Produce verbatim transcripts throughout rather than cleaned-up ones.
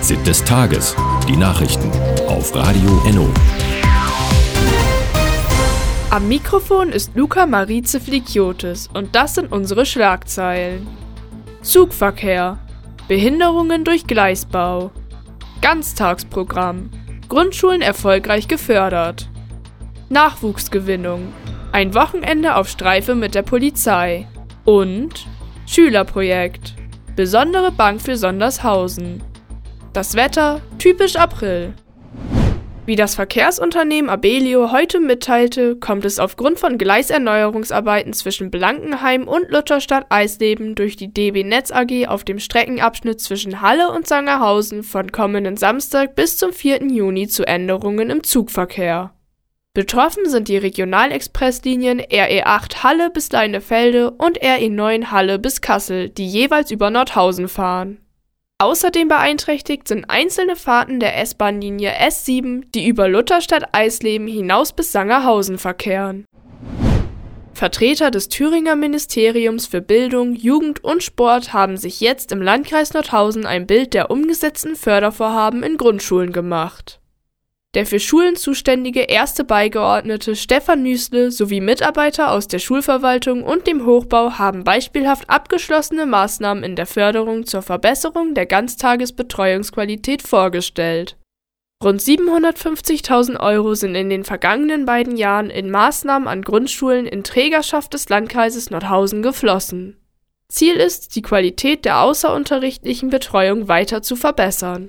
Fazit des Tages. Die Nachrichten auf Radio Enno. Am Mikrofon ist Luca Marize Flikiotis und das sind unsere Schlagzeilen. Zugverkehr. Behinderungen durch Gleisbau. Ganztagsprogramm. Grundschulen erfolgreich gefördert. Nachwuchsgewinnung. Ein Wochenende auf Streife mit der Polizei. Und Schülerprojekt. Besondere Bank für Sondershausen. Das Wetter, typisch April. Wie das Verkehrsunternehmen Abellio heute mitteilte, kommt es aufgrund von Gleiserneuerungsarbeiten zwischen Blankenheim und Lutherstadt-Eisleben durch die D B Netz A G auf dem Streckenabschnitt zwischen Halle und Sangerhausen von kommenden Samstag bis zum vierten Juni zu Änderungen im Zugverkehr. Betroffen sind die Regionalexpresslinien R E acht Halle bis Leinefelde und R E neun Halle bis Kassel, die jeweils über Nordhausen fahren. Außerdem beeinträchtigt sind einzelne Fahrten der S-Bahn-Linie S sieben, die über Lutherstadt-Eisleben hinaus bis Sangerhausen verkehren. Vertreter des Thüringer Ministeriums für Bildung, Jugend und Sport haben sich jetzt im Landkreis Nordhausen ein Bild der umgesetzten Fördervorhaben in Grundschulen gemacht. Der für Schulen zuständige erste Beigeordnete Stefan Nüßle sowie Mitarbeiter aus der Schulverwaltung und dem Hochbau haben beispielhaft abgeschlossene Maßnahmen in der Förderung zur Verbesserung der Ganztagesbetreuungsqualität vorgestellt. Rund siebenhundertfünfzigtausend Euro sind in den vergangenen beiden Jahren in Maßnahmen an Grundschulen in Trägerschaft des Landkreises Nordhausen geflossen. Ziel ist, die Qualität der außerunterrichtlichen Betreuung weiter zu verbessern.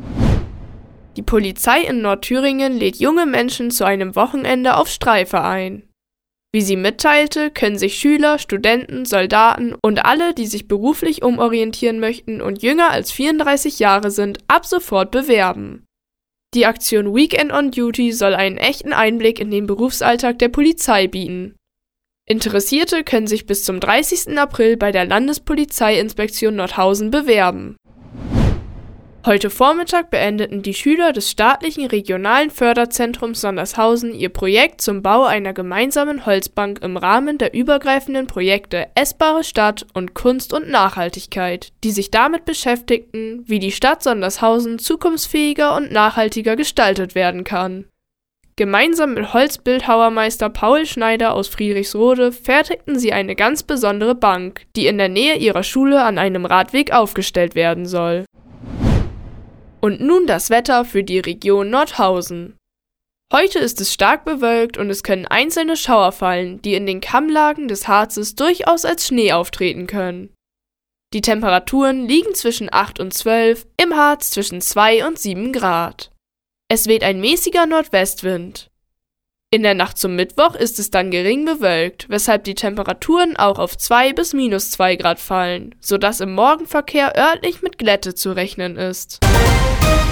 Die Polizei in Nordthüringen lädt junge Menschen zu einem Wochenende auf Streife ein. Wie sie mitteilte, können sich Schüler, Studenten, Soldaten und alle, die sich beruflich umorientieren möchten und jünger als vierunddreißig Jahre sind, ab sofort bewerben. Die Aktion Weekend on Duty soll einen echten Einblick in den Berufsalltag der Polizei bieten. Interessierte können sich bis zum dreißigsten April bei der Landespolizeiinspektion Nordhausen bewerben. Heute Vormittag beendeten die Schüler des staatlichen regionalen Förderzentrums Sondershausen ihr Projekt zum Bau einer gemeinsamen Holzbank im Rahmen der übergreifenden Projekte Essbare Stadt und Kunst und Nachhaltigkeit, die sich damit beschäftigten, wie die Stadt Sondershausen zukunftsfähiger und nachhaltiger gestaltet werden kann. Gemeinsam mit Holzbildhauermeister Paul Schneider aus Friedrichsrode fertigten sie eine ganz besondere Bank, die in der Nähe ihrer Schule an einem Radweg aufgestellt werden soll. Und nun das Wetter für die Region Nordhausen. Heute ist es stark bewölkt und es können einzelne Schauer fallen, die in den Kammlagen des Harzes durchaus als Schnee auftreten können. Die Temperaturen liegen zwischen acht und zwölf, im Harz zwischen zwei und sieben Grad. Es weht ein mäßiger Nordwestwind. In der Nacht zum Mittwoch ist es dann gering bewölkt, weshalb die Temperaturen auch auf zwei bis minus zwei Grad fallen, sodass im Morgenverkehr örtlich mit Glätte zu rechnen ist.